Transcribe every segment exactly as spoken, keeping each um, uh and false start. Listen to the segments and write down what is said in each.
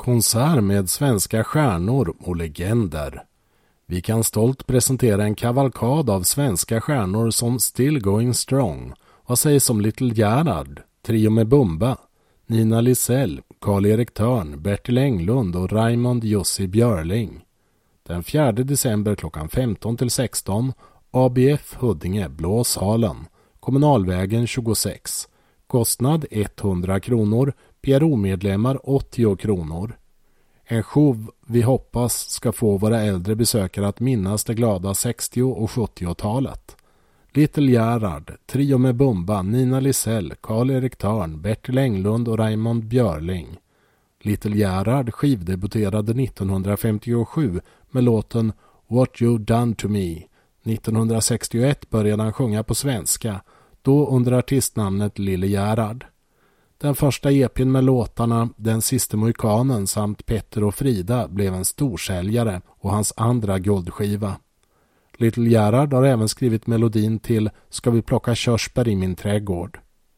Konsert med svenska stjärnor och legender. Vi kan stolt presentera en kavalkad av svenska stjärnor som Still Going Strong. Vad sägs om Little Gerhard, Trio med Bumba, Nina Lisell, Karl-Erik Törn, Bertil Englund och Raymond Jussi Björling. Den fjärde december klockan femton till sexton, A B F Huddinge, Blå salen, Kommunalvägen tjugosex. Kostnad etthundra kronor, P R O-medlemmar åttio kronor. En show vi hoppas ska få våra äldre besökare att minnas det glada sextio- och sjuttiotalet. Little Gerhard, Trio med Bumba, Nina Lisell, Karl-Erik Törn, Bertil Englund och Raymond Björling. Little Gerhard skivdebuterade nittonhundrafemtiosju med låten What You Done To Me. nittonhundrasextioett började han sjunga på svenska, då under artistnamnet Lille Gerhard. Den första E P:n med låtarna Den sista mohikanen samt Petter och Frida blev en storsäljare och hans andra guldskiva. Little Gerhard har även skrivit melodin till Ska vi plocka körsbär i min trädgård.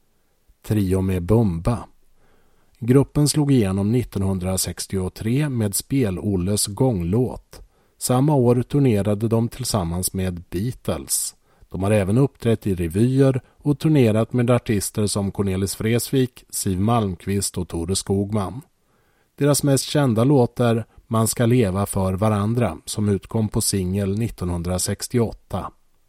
Trio med Bumba. Gruppen slog igenom nittonhundrasextiotre med Spel-Olles gånglåt. Samma år turnerade de tillsammans med Beatles. De har även uppträtt i revyer och turnerat med artister som Cornelis Vreeswijk, Siw Malmkvist och Tore Skogman. Deras mest kända låt är Man ska leva för varandra som utkom på singel nittonhundrasextioåtta.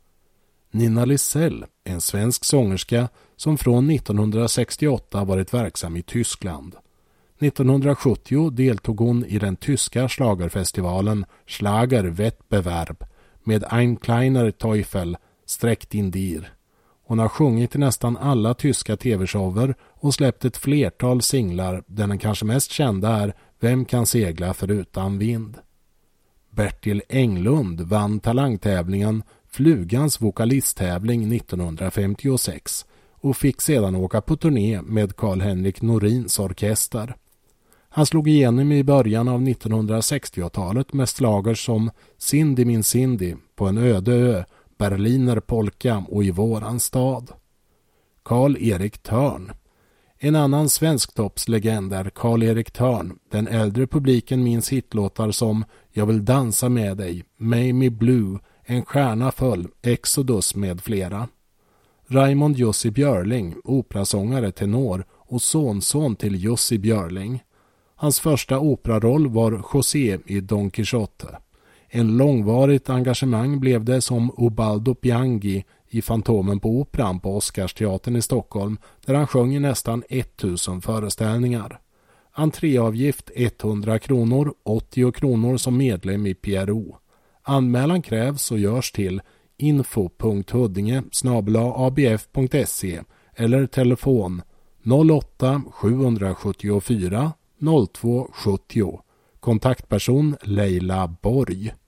Nina Lisell, en svensk sångerska som från nittonhundrasextioåtta varit verksam i Tyskland. nittonhundrasjuttio deltog hon i den tyska schlagerfestivalen Schlager-Wettbewerb med Ein kleiner Teufel, Sträck din dir. Hon har sjungit i nästan alla tyska tv-shower och släppt ett flertal singlar där den kanske mest kända är Vem kan segla förutan vind. Bertil Englund vann talangtävlingen Flugans vokalisttävling nittonhundrafemtiosex och fick sedan åka på turné med Carl-Henrik Norins orkester. Han slog igenom i början av nittonhundrasextiotalet med slager som Cindy min Cindy, På en öde ö, Berliner polka och I våran stad. Karl-Erik Törn. En annan svensktoppslegend är Karl-Erik Törn. Den äldre publiken minns hitlåtar som Jag vill dansa med dig, Make Me Blue, En stjärna föll, Exodus med flera. Raymond Jussi Björling, operasångare, tenor och sonson till Jussi Björling. Hans första operaroll var José i Don Quixote. En långvarigt engagemang blev det som Ubaldo Piangi i Fantomen på Operan på Oscarsteatern i Stockholm, där han sjöng i nästan tusen föreställningar. Entréavgift etthundra kronor, åttio kronor som medlem i P R O. Anmälan krävs och görs till info punkt huddinge snabel-a a b f punkt se eller telefon noll åtta sju sju fyra noll två sjuttio. Kontaktperson Leila Borg.